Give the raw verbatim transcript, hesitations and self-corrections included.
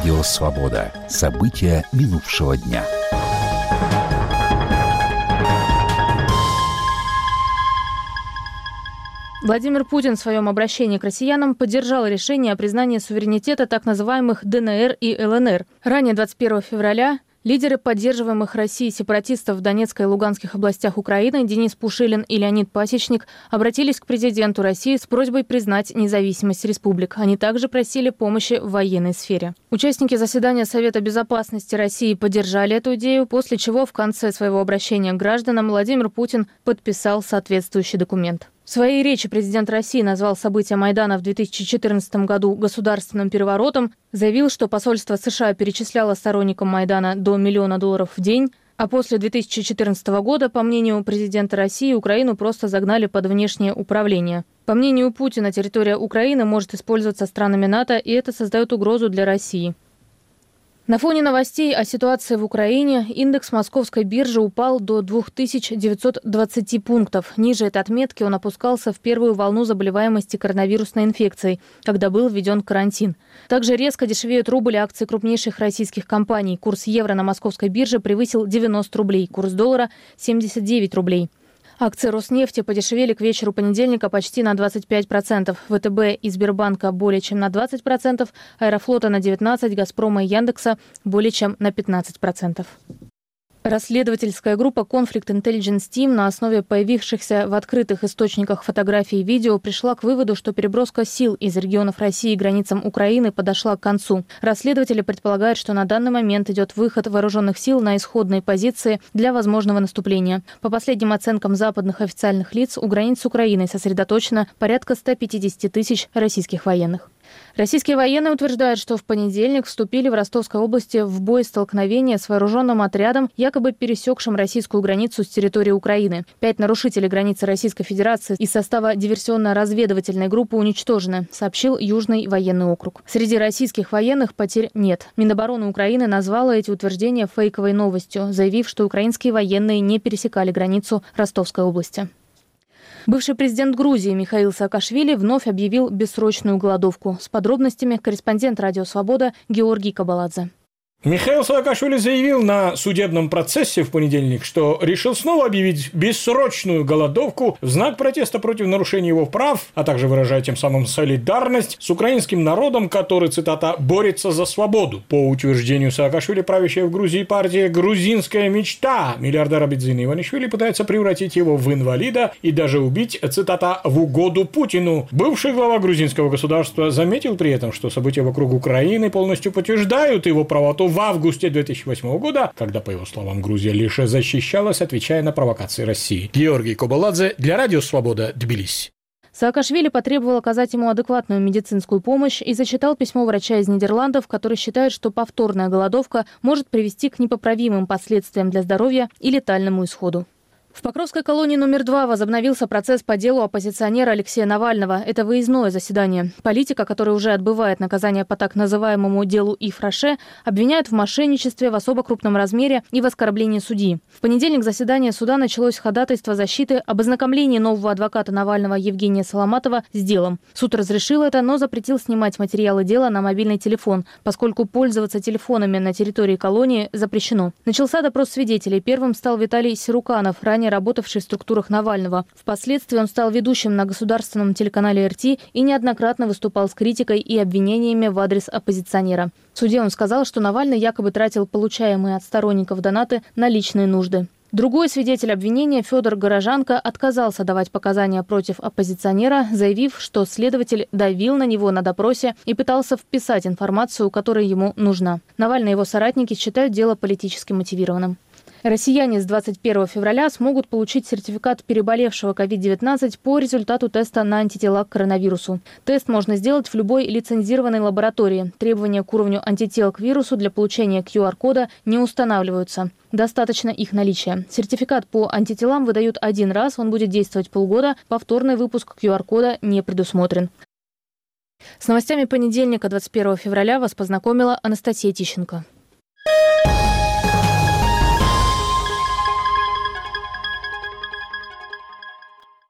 Радио «Свобода». События минувшего дня. Владимир Путин в своем обращении к россиянам поддержал решение о признании суверенитета так называемых ДНР и ЛНР. Ранее, двадцать первого февраля, лидеры поддерживаемых Россией сепаратистов в Донецкой и Луганских областях Украины Денис Пушилин и Леонид Пасечник обратились к президенту России с просьбой признать независимость республик. Они также просили помощи в военной сфере. Участники заседания Совета безопасности России поддержали эту идею, после чего в конце своего обращения к гражданам Владимир Путин подписал соответствующий документ. В своей речи президент России назвал события Майдана в две тысячи четырнадцатом году государственным переворотом, заявил, что посольство США перечисляло сторонникам Майдана до миллиона долларов в день, а после две тысячи четырнадцатого года, по мнению президента России, Украину просто загнали под внешнее управление. По мнению Путина, территория Украины может использоваться странами НАТО, и это создает угрозу для России. На фоне новостей о ситуации в Украине индекс московской биржи упал до две тысячи девятьсот двадцати пунктов. Ниже этой отметки он опускался в первую волну заболеваемости коронавирусной инфекцией, когда был введен карантин. Также резко дешевеют рубль и акции крупнейших российских компаний. Курс евро на московской бирже превысил девяносто рублей, курс доллара – семьдесят девять рублей. Акции Роснефти подешевели к вечеру понедельника почти на двадцать пять процентов. ВТБ и Сбербанка более чем на двадцать процентов, Аэрофлота на девятнадцать процентов, Газпрома и Яндекса более чем на пятнадцать процентов. Расследовательская группа Conflict Intelligence Team на основе появившихся в открытых источниках фотографий и видео пришла к выводу, что переброска сил из регионов России к границам Украины подошла к концу. Расследователи предполагают, что на данный момент идет выход вооруженных сил на исходные позиции для возможного наступления. По последним оценкам западных официальных лиц, у границ с Украиной сосредоточено порядка ста пятидесяти тысяч российских военных. Российские военные утверждают, что в понедельник вступили в Ростовской области в боестолкновение с вооруженным отрядом, якобы пересекшим российскую границу с территории Украины. Пять нарушителей границы Российской Федерации из состава диверсионно-разведывательной группы уничтожены, сообщил Южный военный округ. Среди российских военных потерь нет. Минобороны Украины назвала эти утверждения фейковой новостью, заявив, что украинские военные не пересекали границу Ростовской области. Бывший президент Грузии Михаил Саакашвили вновь объявил бессрочную голодовку. С подробностями корреспондент «Радио Свобода» Георгий Кабаладзе. Михаил Саакашвили заявил на судебном процессе в понедельник, что решил снова объявить бессрочную голодовку в знак протеста против нарушения его прав, а также выражая тем самым солидарность с украинским народом, который, цитата, «борется за свободу». По утверждению Саакашвили, правящая в Грузии партия «Грузинская мечта» миллиардера Бедзина Иванишвили пытается превратить его в инвалида и даже убить, цитата, «в угоду Путину». Бывший глава грузинского государства заметил при этом, что события вокруг Украины полностью подтверждают его правоту в августе две тысячи восьмого года, когда, по его словам, Грузия лишь защищалась, отвечая на провокации России. Георгий Кабаладзе для Радио Свобода, Тбилиси. Саакашвили потребовал оказать ему адекватную медицинскую помощь и зачитал письмо врача из Нидерландов, который считает, что повторная голодовка может привести к непоправимым последствиям для здоровья и летальному исходу. В Покровской колонии номер два возобновился процесс по делу оппозиционера Алексея Навального. Это выездное заседание. Политика, который уже отбывает наказание по так называемому делу Ифраше, обвиняют в мошенничестве в особо крупном размере и в оскорблении судьи. В понедельник заседание суда началось с ходатайства защиты об ознакомлении нового адвоката Навального Евгения Соломатова с делом. Суд разрешил это, но запретил снимать материалы дела на мобильный телефон, поскольку пользоваться телефонами на территории колонии запрещено. Начался допрос свидетелей. Первым стал Виталий Сируканов, ранее работавший в структурах Навального. Впоследствии он стал ведущим на государственном телеканале эр тэ и неоднократно выступал с критикой и обвинениями в адрес оппозиционера. В суде он сказал, что Навальный якобы тратил получаемые от сторонников донаты на личные нужды. Другой свидетель обвинения, Федор Горожанко, отказался давать показания против оппозиционера, заявив, что следователь давил на него на допросе и пытался вписать информацию, которая ему нужна. Навальный и его соратники считают дело политически мотивированным. Россияне с двадцать первого февраля смогут получить сертификат переболевшего ковид девятнадцать по результату теста на антитела к коронавирусу. Тест можно сделать в любой лицензированной лаборатории. Требования к уровню антител к вирусу для получения ку ар-кода не устанавливаются. Достаточно их наличия. Сертификат по антителам выдают один раз, он будет действовать полгода. Повторный выпуск ку ар-кода не предусмотрен. С новостями понедельника, двадцать первого февраля, вас познакомила Анастасия Тищенко.